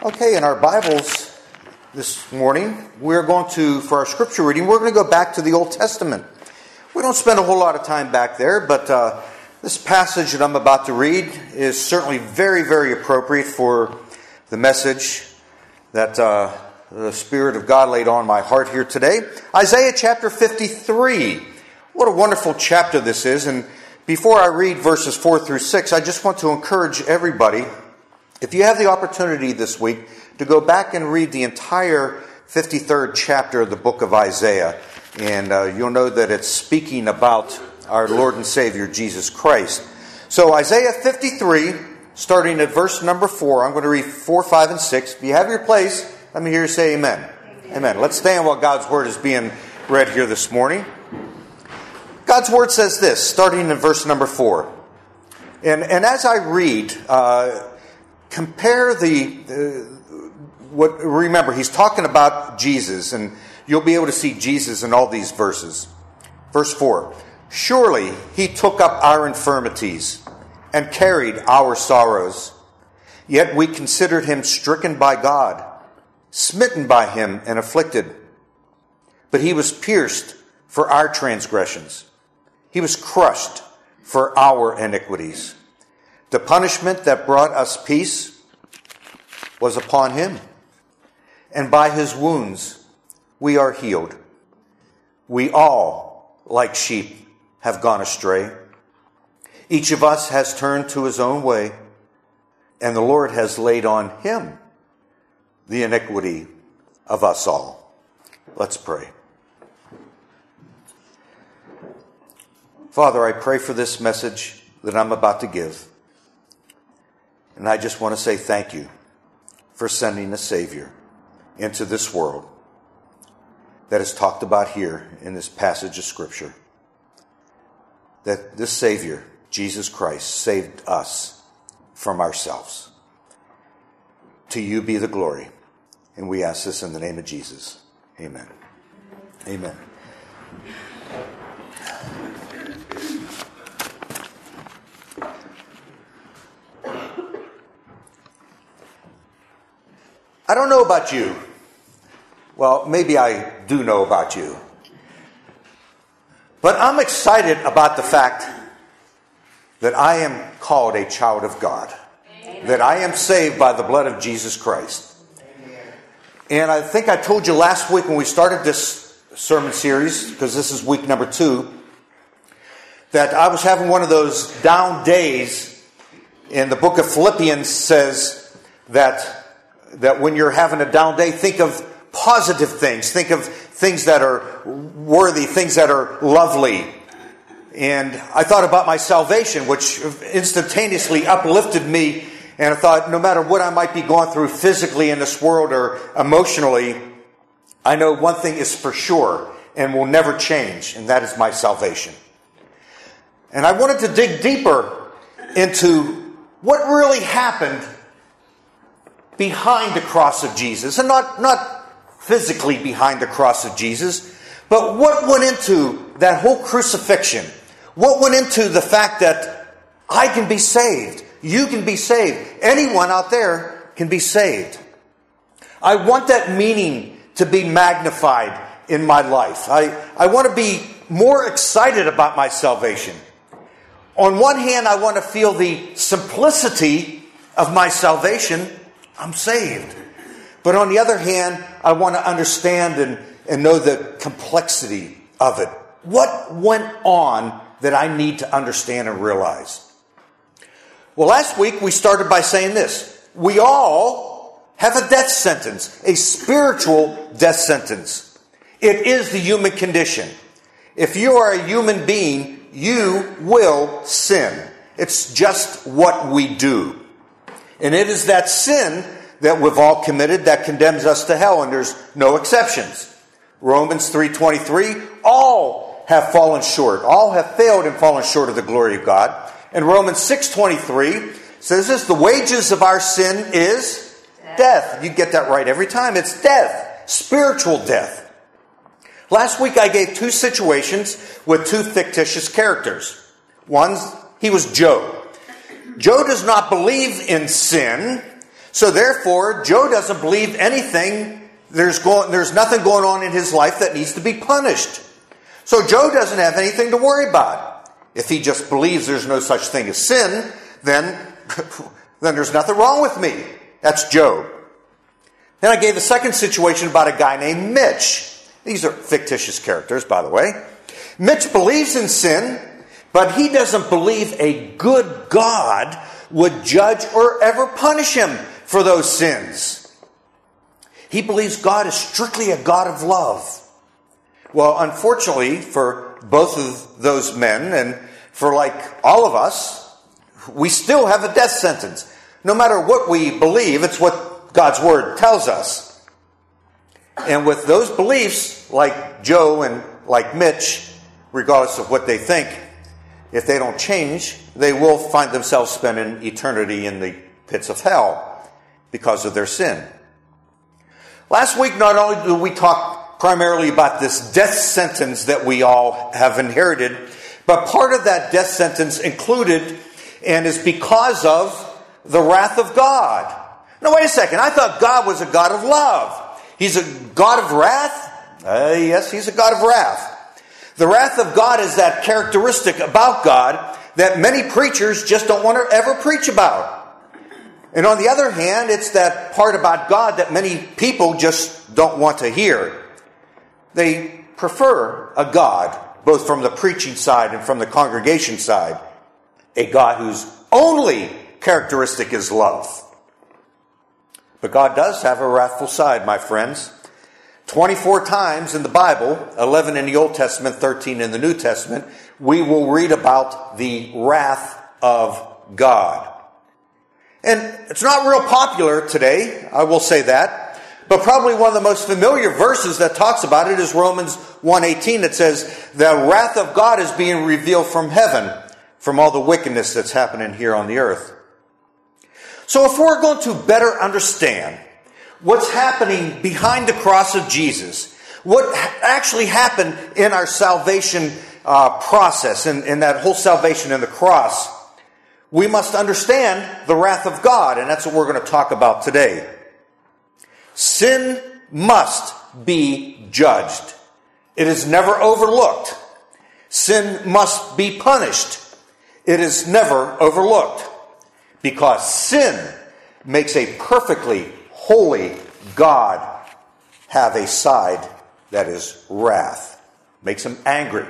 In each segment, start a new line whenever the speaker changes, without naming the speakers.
Okay, in our Bibles this morning, we're going to, for our scripture reading, we're going to go back to the Old Testament. We don't spend a whole lot of time back there, but this passage that I'm about to read is certainly very, very appropriate for the message that the Spirit of God laid on my heart here today. Isaiah chapter 53. What a wonderful chapter this is. And before I read verses 4 through 6, I just want to encourage everybody, if you have the opportunity this week, to go back and read the entire 53rd chapter of the book of Isaiah. And you'll know that it's speaking about our Lord and Savior, Jesus Christ. So Isaiah 53, starting at verse number 4, I'm going to read 4, 5, and 6. If you have your place, let me hear you say amen. Amen. Let's stand while God's Word is being read here this morning. God's Word says this, starting in verse number 4. And as I read, compare remember, he's talking about Jesus, and you'll be able to see Jesus in all these verses. Verse 4, surely he took up our infirmities and carried our sorrows. Yet we considered him stricken by God, smitten by him and afflicted. But he was pierced for our transgressions. He was crushed for our iniquities. The punishment that brought us peace was upon him, and by his wounds we are healed. We all, like sheep, have gone astray. Each of us has turned to his own way, and the Lord has laid on him the iniquity of us all. Let's pray. Father, I pray for this message that I'm about to give. And I just want to say thank you for sending a Savior into this world that is talked about here in this passage of Scripture. That this Savior, Jesus Christ, saved us from ourselves. To you be the glory. And we ask this in the name of Jesus. Amen. Amen. I don't know about you. Well, maybe I do know about you. But I'm excited about the fact that I am called a child of God. Amen. That I am saved by the blood of Jesus Christ. Amen. And I think I told you last week when we started this sermon series, because this is week number 2, that I was having one of those down days. And the book of Philippians says that when you're having a down day, think of positive things. Think of things that are worthy, things that are lovely. And I thought about my salvation, which instantaneously uplifted me. And I thought, no matter what I might be going through physically in this world or emotionally, I know one thing is for sure and will never change, and that is my salvation. And I wanted to dig deeper into what really happened behind the cross of Jesus, and not physically behind the cross of Jesus, but what went into that whole crucifixion? What went into the fact that I can be saved, you can be saved, anyone out there can be saved? I want that meaning to be magnified in my life. I want to be more excited about my salvation. On one hand, I want to feel the simplicity of my salvation. I'm saved. But on the other hand, I want to understand and know the complexity of it. What went on that I need to understand and realize? Well, last week we started by saying this. We all have a death sentence, a spiritual death sentence. It is the human condition. If you are a human being, you will sin. It's just what we do. And it is that sin that we've all committed that condemns us to hell, and there's no exceptions. Romans 3:23, all have fallen short. All have failed and fallen short of the glory of God. And Romans 6:23 says this, the wages of our sin is death. You get that right every time. It's death, spiritual death. Last week I gave 2 situations with 2 fictitious characters. One, he was Job. Job does not believe in sin, So therefore, Joe doesn't believe anything. There's nothing going on in his life that needs to be punished. So Joe doesn't have anything to worry about. If he just believes there's no such thing as sin, then there's nothing wrong with me. That's Job. Then I gave a second situation about a guy named Mitch. These are fictitious characters, by the way. Mitch believes in sin, but he doesn't believe a good God would judge or ever punish him for those sins. He believes God is strictly a God of love. Well, unfortunately for both of those men, and for like all of us, we still have a death sentence. No matter what we believe, it's what God's Word tells us. And with those beliefs, like Joe and like Mitch, regardless of what they think, if they don't change, they will find themselves spending eternity in the pits of hell because of their sin. Last week, not only did we talk primarily about this death sentence that we all have inherited, but part of that death sentence included and is because of the wrath of God. Now, wait a second. I thought God was a God of love. He's a God of wrath? Yes, he's a God of wrath. The wrath of God is that characteristic about God that many preachers just don't want to ever preach about. And on the other hand, it's that part about God that many people just don't want to hear. They prefer a God, both from the preaching side and from the congregation side, a God whose only characteristic is love. But God does have a wrathful side, my friends. 24 times in the Bible, 11 in the Old Testament, 13 in the New Testament, we will read about the wrath of God. And it's not real popular today, I will say that, but probably one of the most familiar verses that talks about it is Romans 1:18 that says, the wrath of God is being revealed from heaven, from all the wickedness that's happening here on the earth. So if we're going to better understand what's happening behind the cross of Jesus, what actually happened in our salvation process, in that whole salvation in the cross, we must understand the wrath of God, and that's what we're going to talk about today. Sin must be judged. It is never overlooked. Sin must be punished. It is never overlooked. Because sin makes a perfectly holy God have a side that is wrath. Makes him angry.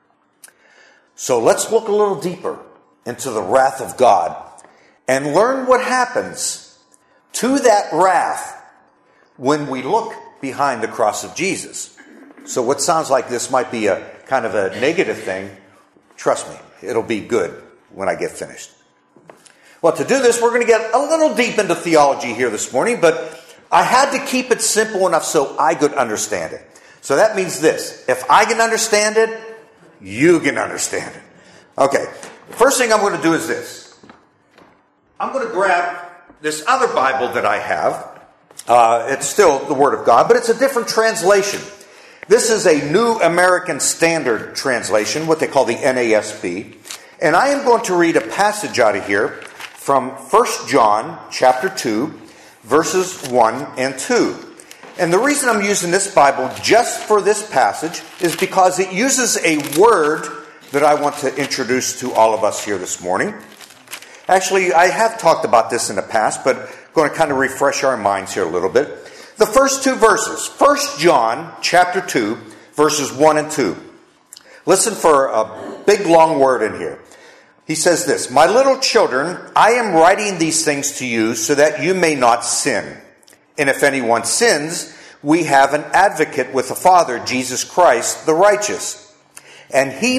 So let's look a little deeper into the wrath of God and learn what happens to that wrath when we look behind the cross of Jesus. So what sounds like this might be a kind of a negative thing, trust me, it'll be good when I get finished. Well, to do this, we're going to get a little deep into theology here this morning, but I had to keep it simple enough so I could understand it. So that means this: if I can understand it, you can understand it. Okay, first thing I'm going to do is this. I'm going to grab this other Bible that I have. It's still the Word of God, but it's a different translation. This is a New American Standard translation, what they call the NASB. And I am going to read a passage out of here from 1 John chapter 2, verses 1 and 2. And the reason I'm using this Bible just for this passage is because it uses a word that I want to introduce to all of us here this morning. Actually, I have talked about this in the past, but I'm going to kind of refresh our minds here a little bit. The first two verses, 1 John chapter 2, verses 1 and 2. Listen for a big long word in here. He says this: My little children, I am writing these things to you so that you may not sin. And if anyone sins, we have an advocate with the Father, Jesus Christ, the righteous. And he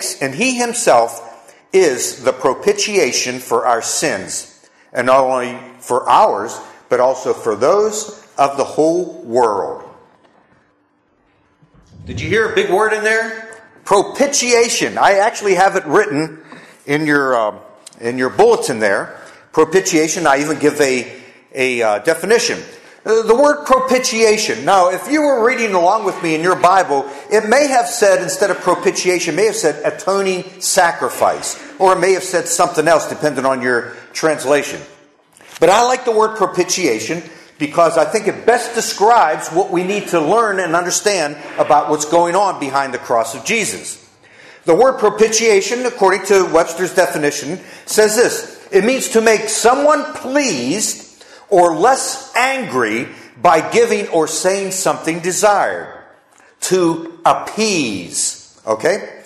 himself is the propitiation for our sins, and not only for ours, but also for those of the whole world. Did you hear a big word in there? Propitiation. I actually have it written in your bulletin there. Propitiation. I even give a definition. The word propitiation. Now, if you were reading along with me in your Bible, it may have said, instead of propitiation, it may have said atoning sacrifice. Or it may have said something else, depending on your translation. But I like the word propitiation because I think it best describes what we need to learn and understand about what's going on behind the cross of Jesus. The word propitiation, according to Webster's definition, says this: it means to make someone pleased or less angry by giving or saying something desired. To appease. Okay?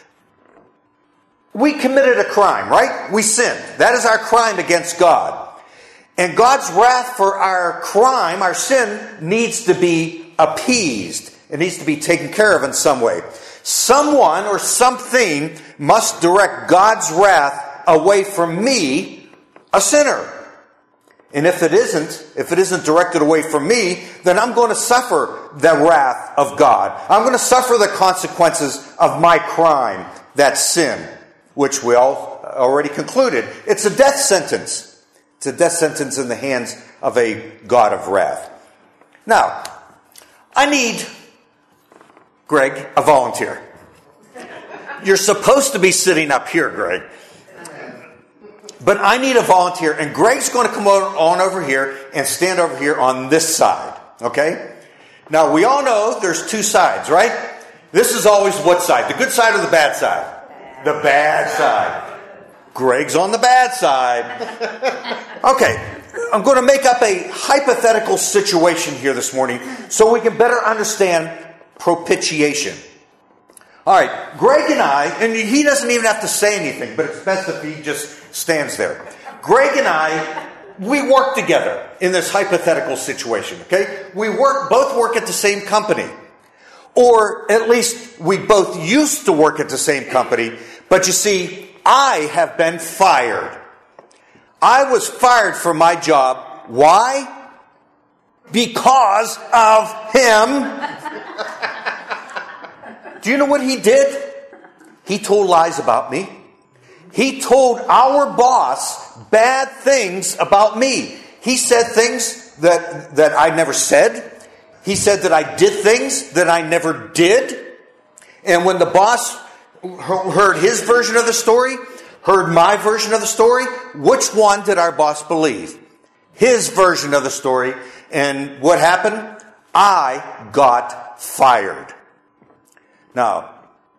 We committed a crime, right? We sinned. That is our crime against God. And God's wrath for our crime, our sin, needs to be appeased. It needs to be taken care of in some way. Someone or something must direct God's wrath away from me, a sinner. And if it isn't directed away from me, then I'm going to suffer the wrath of God. I'm going to suffer the consequences of my crime, that sin, which we all already concluded. It's a death sentence. It's a death sentence in the hands of a God of wrath. Now, I need, Greg, a volunteer. You're supposed to be sitting up here, Greg. But I need a volunteer, and Greg's going to come on over here and stand over here on this side, okay? Now, we all know there's two sides, right? This is always what side? The good side or the bad side? The bad side. Greg's on the bad side. Okay, I'm going to make up a hypothetical situation here this morning so we can better understand propitiation. All right, Greg and I, and he doesn't even have to say anything, but it's best if he just stands there. Greg and I, we work together in this hypothetical situation, okay? We both work at the same company. Or at least we both used to work at the same company, but you see, I have been fired. I was fired from my job. Why? Because of him. Do you know what he did? He told lies about me. He told our boss bad things about me. He said things that I never said. He said that I did things that I never did. And when the boss heard his version of the story, heard my version of the story, which one did our boss believe? His version of the story. And what happened? I got fired. Now,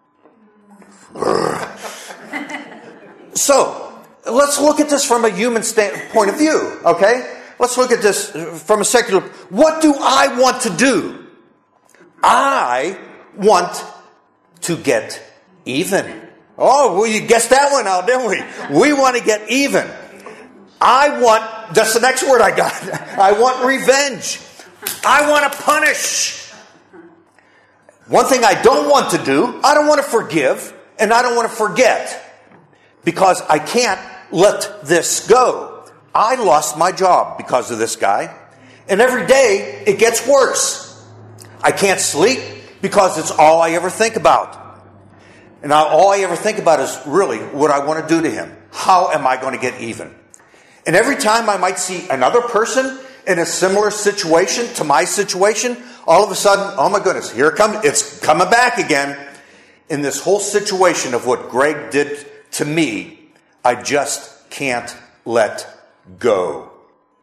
so, let's look at this from a human point of view, okay? Let's look at this from a secular. What do I want to do? I want to get even. Oh, well, you guessed that one out, didn't we? We want to get even. That's the next word I got. I want revenge. I want to punish. One thing I don't want to do, I don't want to forgive, and I don't want to forget. Because I can't let this go. I lost my job because of this guy. And every day, it gets worse. I can't sleep because it's all I ever think about. And now all I ever think about is really what I want to do to him. How am I going to get even? And every time I might see another person in a similar situation to my situation, all of a sudden, oh my goodness, here it comes. It's coming back again. In this whole situation of what Greg did to me, I just can't let go.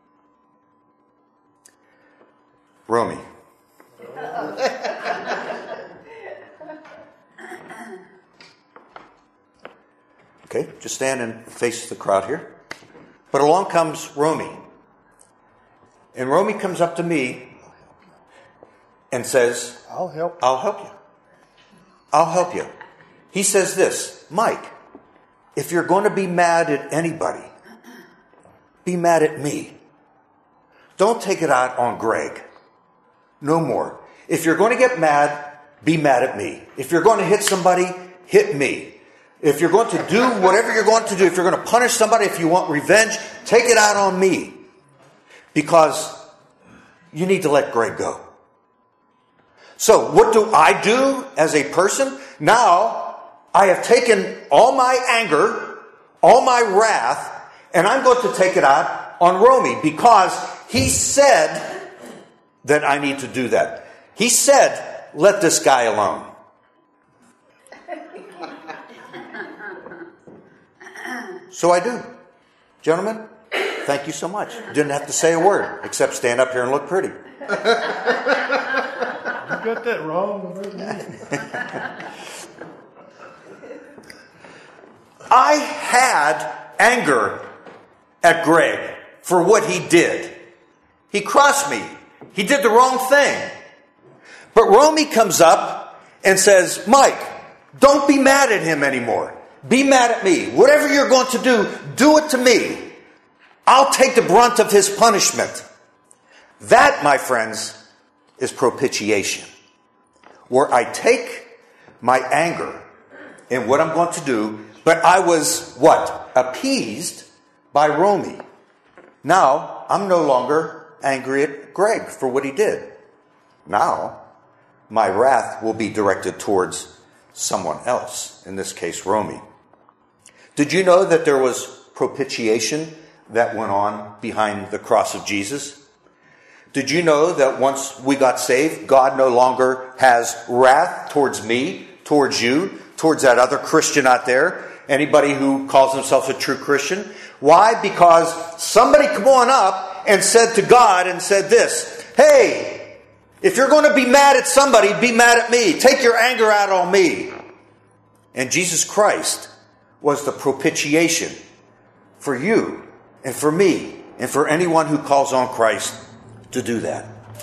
Romy. Okay, just stand and face the crowd here. But along comes Romy. And Romy comes up to me and says, I'll help you. I'll help you. He says this, Mike, if you're going to be mad at anybody, be mad at me. Don't take it out on Greg. No more. If you're going to get mad, be mad at me. If you're going to hit somebody, hit me. If you're going to do whatever you're going to do, if you're going to punish somebody, if you want revenge, take it out on me. Because you need to let Greg go. So what do I do as a person? Now, I have taken all my anger, all my wrath, and I'm going to take it out on Romy because he said that I need to do that. He said, let this guy alone. So I do. Gentlemen, Thank you so much. Didn't have to say a word except stand up here and look pretty.
You got that wrong.
I had anger at Greg for what he did. He crossed me. He did the wrong thing. But Romy comes up and says, Mike, don't be mad at him anymore. Be mad at me. Whatever you're going to do it to me. I'll take the brunt of his punishment. That, my friends, is propitiation. Where I take my anger in what I'm going to do, but I was, what? Appeased by Romy. Now, I'm no longer angry at Greg for what he did. Now, my wrath will be directed towards someone else, in this case, Romy. Did you know that there was propitiation that went on behind the cross of Jesus? Did you know that once we got saved, God no longer has wrath towards me, towards you, towards that other Christian out there, anybody who calls himself a true Christian? Why? Because somebody come on up and said to God and said this, hey, if you're going to be mad at somebody, be mad at me. Take your anger out on me. And Jesus Christ was the propitiation for you and for me and for anyone who calls on Christ to do that.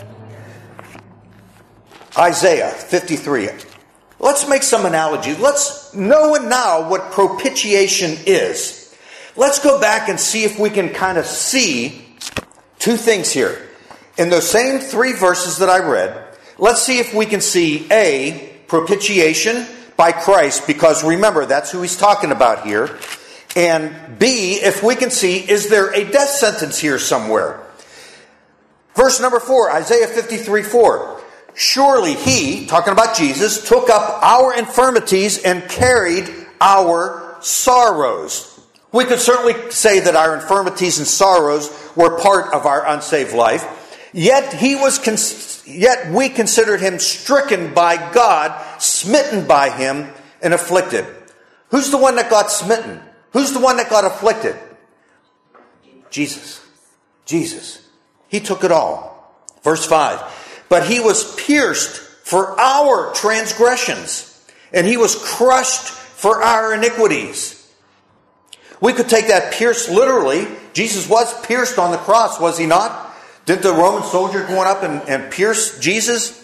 Isaiah 53. Let's make some analogies. Let's know now what propitiation is. Let's go back and see if we can kind of see two things here. In those same 3 verses that I read, let's see if we can see A, propitiation by Christ, because remember, that's who he's talking about here. And B, if we can see, is there a death sentence here somewhere? Verse number 4, Isaiah 53:4. Surely he, talking about Jesus, took up our infirmities and carried our sorrows. We could certainly say that our infirmities and sorrows were part of our unsaved life. Yet we considered him stricken by God, smitten by him, and afflicted. Who's the one that got smitten? Who's the one that got afflicted? Jesus. Jesus. He took it all. Verse 5. But he was pierced for our transgressions, and he was crushed for our iniquities. We could take that pierced literally. Jesus was pierced on the cross, was he not? Didn't the Roman soldier go up and pierce Jesus?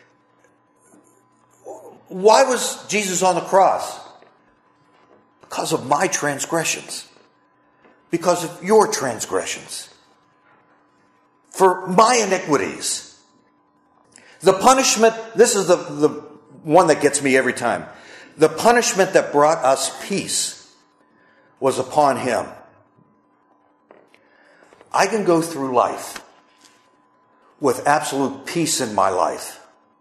Why was Jesus on the cross? Because of my transgressions. Because of your transgressions. For my iniquities. The punishment, this is the one that gets me every time. The punishment that brought us peace was upon him. I can go through life with absolute peace in my life,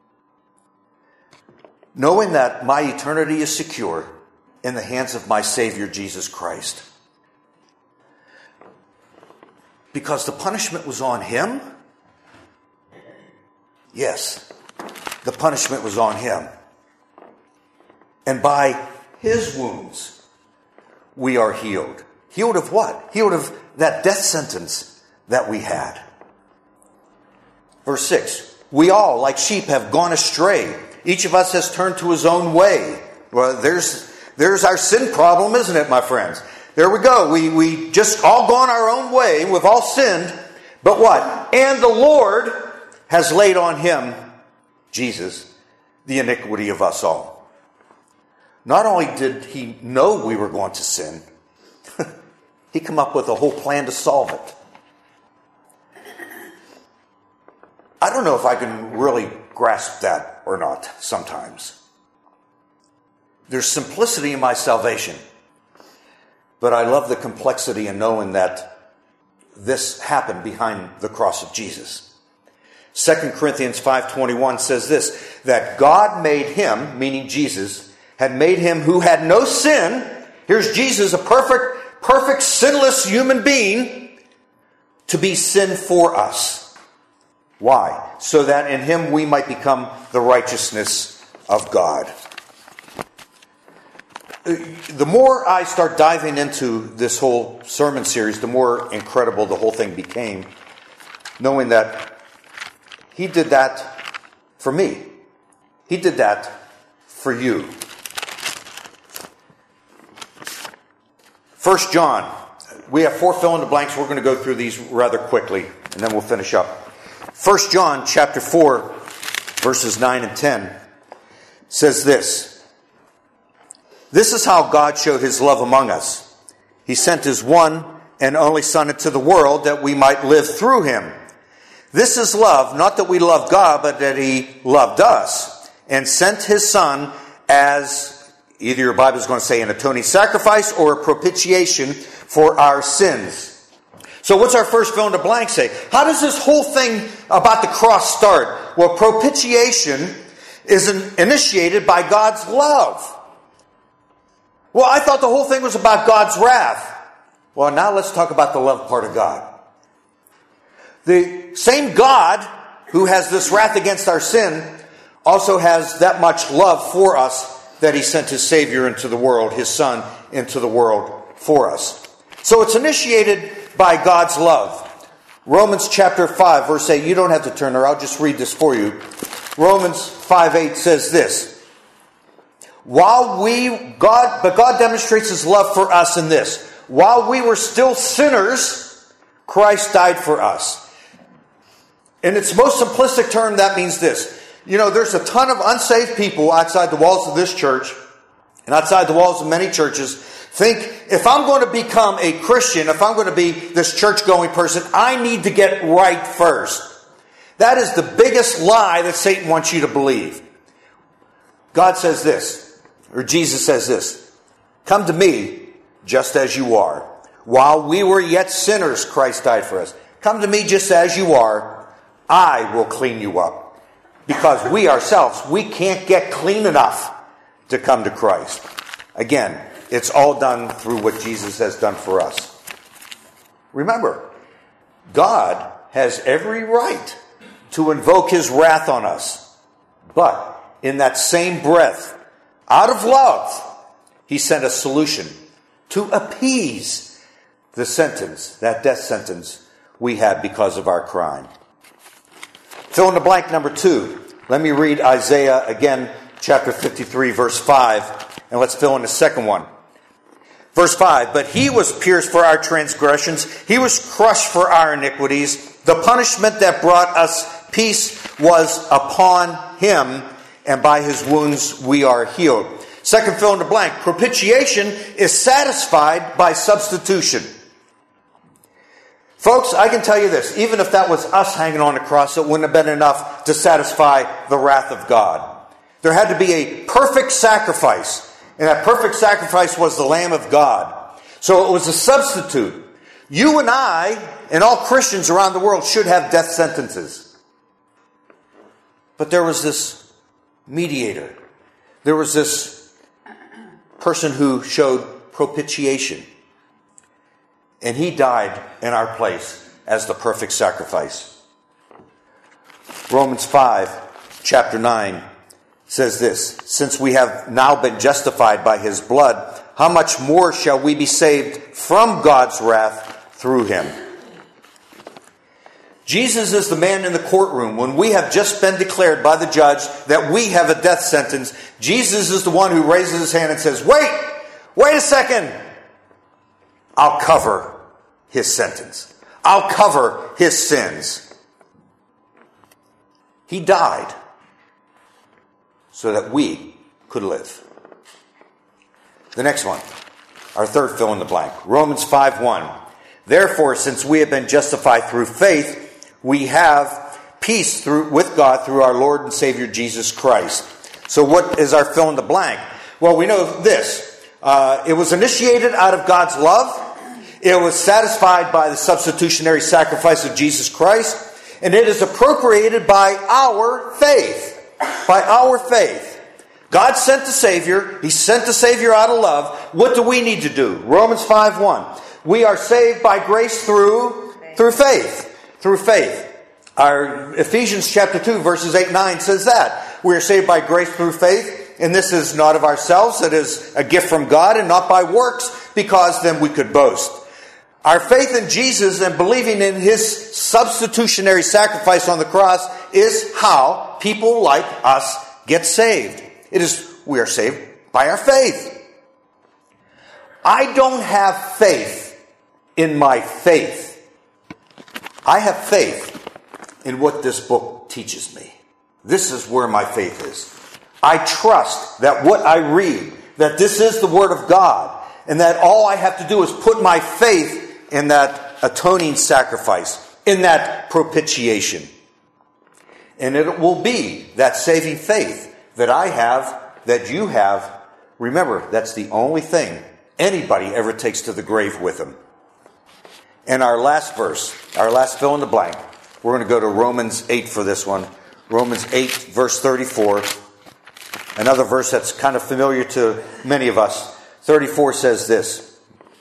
knowing that my eternity is secure in the hands of my Savior, Jesus Christ. Because the punishment was on him? Yes, the punishment was on him. And by his wounds, we are healed. Healed of what? Healed of that death sentence that we had. Verse 6, we all, like sheep, have gone astray. Each of us has turned to his own way. Well, there's our sin problem, isn't it, my friends? There we go. We just all gone our own way. We've all sinned. But what? And the Lord has laid on him, Jesus, the iniquity of us all. Not only did he know we were going to sin, he came up with a whole plan to solve it. I don't know if I can really grasp that or not sometimes. There's simplicity in my salvation, but I love the complexity in knowing that this happened behind the cross of Jesus. 2 Corinthians 5:21 says this, that God made him, meaning Jesus, had made him who had no sin. Here's Jesus, a perfect, sinless human being, to be sin for us. Why? So that in him we might become the righteousness of God. the more I start diving into this whole sermon series, the more incredible the whole thing became, knowing that he did that for me. He did that for you. 1 John. We have 4 fill-in-the-blanks. We're going to go through these rather quickly, and then we'll finish up. 1 John chapter 4, verses 9 and 10 says this. This is how God showed his love among us. He sent his one and only Son into the world that we might live through him. This is love, not that we loved God, but that he loved us and sent his Son as, either your Bible is going to say an atoning sacrifice or a propitiation for our sins. So what's our first fill in the blank say? How does this whole thing about the cross start? Well, propitiation is initiated by God's love. Well, I thought the whole thing was about God's wrath. Well, now let's talk about the love part of God. The same God who has this wrath against our sin also has that much love for us that he sent his Savior into the world, his Son into the world for us. So it's initiated by God's love. Romans chapter 5, verse 8. You don't have to turn there. I'll just read this for you. Romans 5:8 says this. But God demonstrates his love for us in this. While we were still sinners, Christ died for us. In its most simplistic term, that means this. You know, there's a ton of unsaved people outside the walls of this church and outside the walls of many churches think, if I'm going to become a Christian, if I'm going to be this church-going person, I need to get right first. That is the biggest lie that Satan wants you to believe. God says this, or Jesus says this, come to me just as you are. While we were yet sinners, Christ died for us. Come to me just as you are. I will clean you up. Because we ourselves, we can't get clean enough to come to Christ. Again, it's all done through what Jesus has done for us. Remember, God has every right to invoke his wrath on us. But in that same breath, out of love, he sent a solution to appease the sentence, that death sentence we had because of our crime. Fill in the blank number 2. Let me read Isaiah again, chapter 53, verse 5, and let's fill in the second one. Verse 5, but he was pierced for our transgressions, he was crushed for our iniquities. The punishment that brought us peace was upon him, and by his wounds we are healed. Second fill in the blank, propitiation is satisfied by substitution. Folks, I can tell you this, even if that was us hanging on the cross, it wouldn't have been enough to satisfy the wrath of God. There had to be a perfect sacrifice, and that perfect sacrifice was the Lamb of God. So it was a substitute. You and I, and all Christians around the world, should have death sentences. But there was this mediator. There was this person who showed propitiation. And he died in our place as the perfect sacrifice. Romans 5, chapter 9, says this, since we have now been justified by his blood, how much more shall we be saved from God's wrath through him? Jesus is the man in the courtroom. When we have just been declared by the judge that we have a death sentence, Jesus is the one who raises his hand and says, wait a second. I'll cover his sentence. I'll cover his sins. He died so that we could live. The next one, our third fill in the blank. Romans 5:1. Therefore, since we have been justified through faith, we have peace with God through our Lord and Savior Jesus Christ. So what is our fill in the blank? Well, we know this. It was initiated out of God's love. It was satisfied by the substitutionary sacrifice of Jesus Christ. And it is appropriated by our faith. By our faith. God sent the Savior. He sent the Savior out of love. What do we need to do? Romans 5:1. We are saved by grace through faith. Through faith. Our Ephesians chapter 2 verses 8 and 9 says that. We are saved by grace through faith. and this is not of ourselves, it is a gift from God, and not by works, because then we could boast. Our faith in Jesus and believing in his substitutionary sacrifice on the cross is how people like us get saved. We are saved by our faith. I don't have faith in my faith. I have faith in what this book teaches me. This is where my faith is. I trust that what I read, that this is the Word of God, and that all I have to do is put my faith in that atoning sacrifice, in that propitiation. And it will be that saving faith that I have, that you have. Remember, that's the only thing anybody ever takes to the grave with them. And our last verse, our last fill in the blank, we're going to go to Romans 8 for this one. Romans 8, verse 34. Another verse that's kind of familiar to many of us. 34 says this.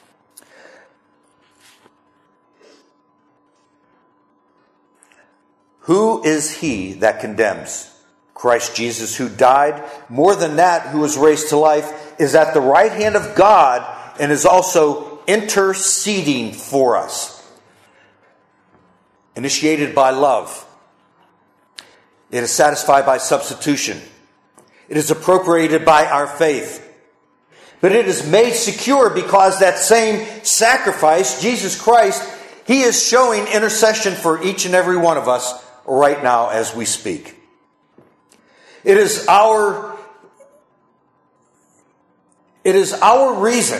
Who is he that condemns? Christ Jesus, who died, more than that, who was raised to life, is at the right hand of God and is also interceding for us. Initiated by love. It is satisfied by substitution. It is appropriated by our faith. But it is made secure because that same sacrifice, Jesus Christ, he is showing intercession for each and every one of us right now as we speak. It is our reason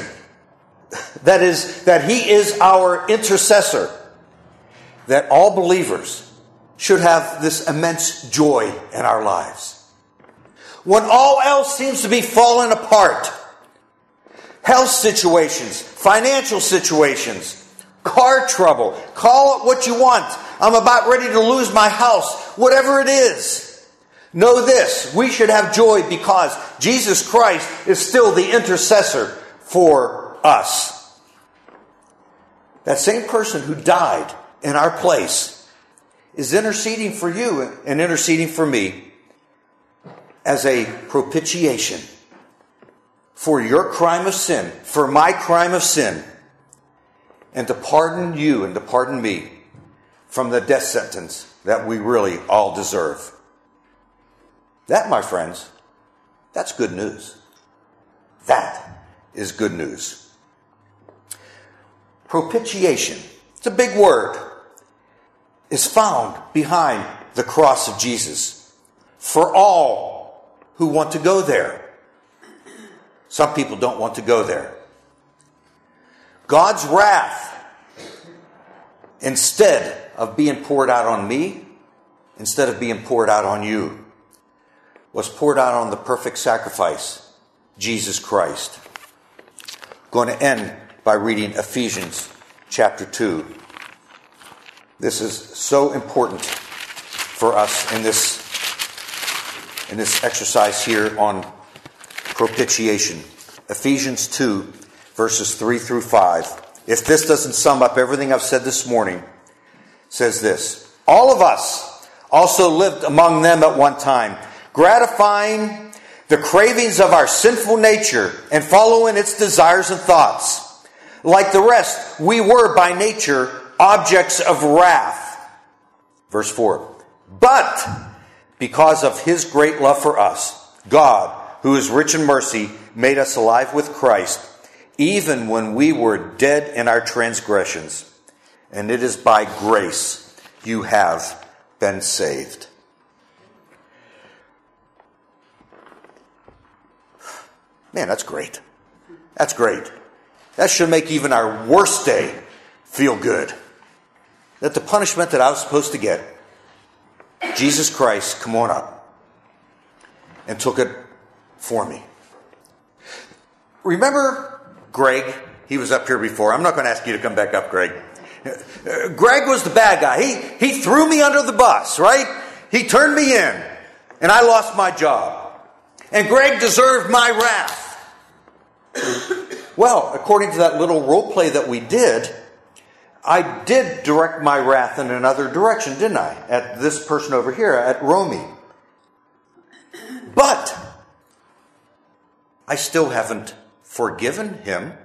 that he is our intercessor, that all believers should have this immense joy in our lives. When all else seems to be falling apart, health situations, financial situations, car trouble, call it what you want. I'm about ready to lose my house, whatever it is. Know this, we should have joy because Jesus Christ is still the intercessor for us. That same person who died in our place is interceding for you and interceding for me as a propitiation for your crime of sin, for my crime of sin, and to pardon you and to pardon me from the death sentence that we really all deserve. That, my friends, that's good news. That is good news. Propitiation, it's a big word, is found behind the cross of Jesus for all who want to go there. Some people don't want to go there. God's wrath, instead of being poured out on me, instead of being poured out on you, was poured out on the perfect sacrifice, Jesus Christ. I'm going to end by reading Ephesians chapter 2. This is so important for us in this exercise here on propitiation. Ephesians 2, verses 3 through 5. If this doesn't sum up everything I've said this morning, it says this. All of us also lived among them at one time, gratifying the cravings of our sinful nature and following its desires and thoughts. Like the rest, we were by nature objects of wrath. Verse 4. But because of his great love for us, God, who is rich in mercy, made us alive with Christ, even when we were dead in our transgressions. And it is by grace you have been saved. Man, that's great. That's great. That should make even our worst day feel good. That the punishment that I was supposed to get, Jesus Christ, come on up, and took it for me. Remember Greg? He was up here before. I'm not going to ask you to come back up, Greg. Greg was the bad guy. He threw me under the bus, right? He turned me in, and I lost my job. And Greg deserved my wrath. Well, according to that little role play that we did, I did direct my wrath in another direction, didn't I? At this person over here, at Romy. But I still haven't forgiven him.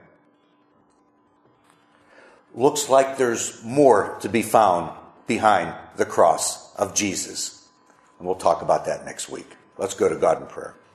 Looks like there's more to be found behind the cross of Jesus. And we'll talk about that next week. Let's go to God in prayer.